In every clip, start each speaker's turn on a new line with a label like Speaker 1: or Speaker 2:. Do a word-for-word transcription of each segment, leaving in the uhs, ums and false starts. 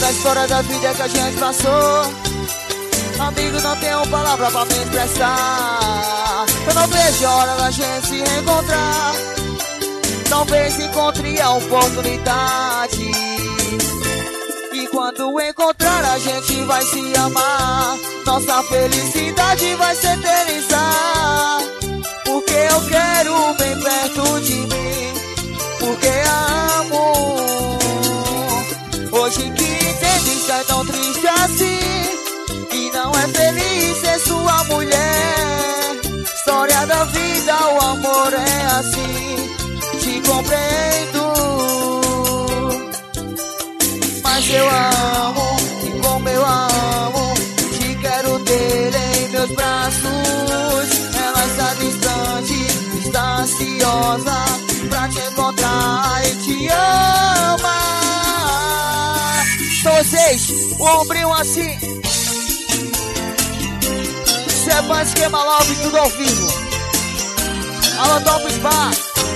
Speaker 1: a história da vida que a gente passou. Amigo, não tenho palavra pra me expressar. Eu não vejo a hora da gente se reencontrar. Talvez encontre a oportunidade. E quando encontrar a gente vai se amar. Nossa felicidade vai se eternizar. Porque eu quero bem perto de mim. Porque a amo. Hoje que entendo está tão triste assim. E não é feliz ser sua mulher. História da vida, o amor é assim. Te compreendo. Mas eu amo, e como eu amo. Te quero ter em meus braços. Ela está distante, está ansiosa pra te encontrar e te ama. Então vocês, o ombrinho assim. Sepan Esquema Love, tudo ao vivo. Alô, Top Spa.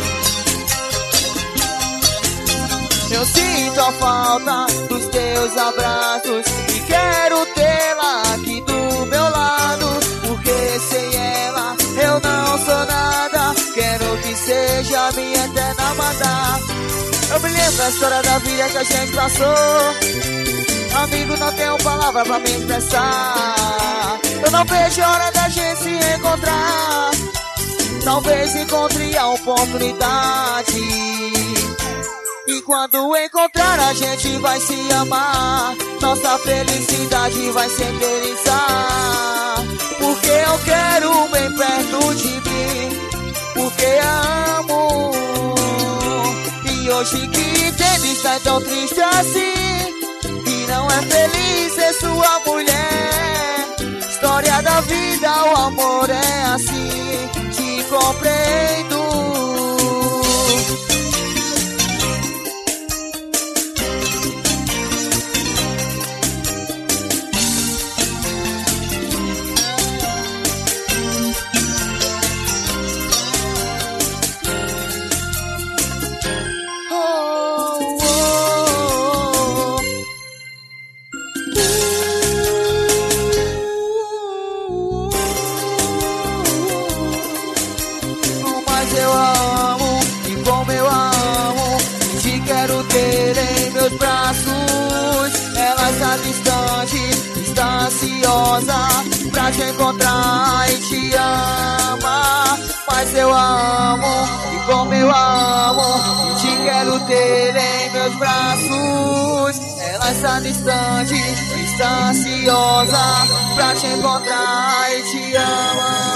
Speaker 1: Eu sinto a falta dos teus abraços e quero tê-la aqui do meu lado. Porque sem ela eu não sou nada. Quero que seja minha eterna amada. Eu me lembro da história da vida que a gente passou. Amigo, não tenho palavra pra me expressar. Eu não vejo a hora da gente se encontrar. Talvez encontre a oportunidade. E quando encontrar a gente vai se amar. Nossa felicidade vai se eternizar. Porque eu quero bem perto de mim. Porque amo. E hoje que entendo está tão triste assim. E não é feliz ser sua mulher. História da vida, o amor é assim. Te compreendo. Está ansiosa pra te encontrar e te ama. Mas eu amo, e como eu amo, te quero ter em meus braços. Ela está distante, está ansiosa pra te encontrar e te ama.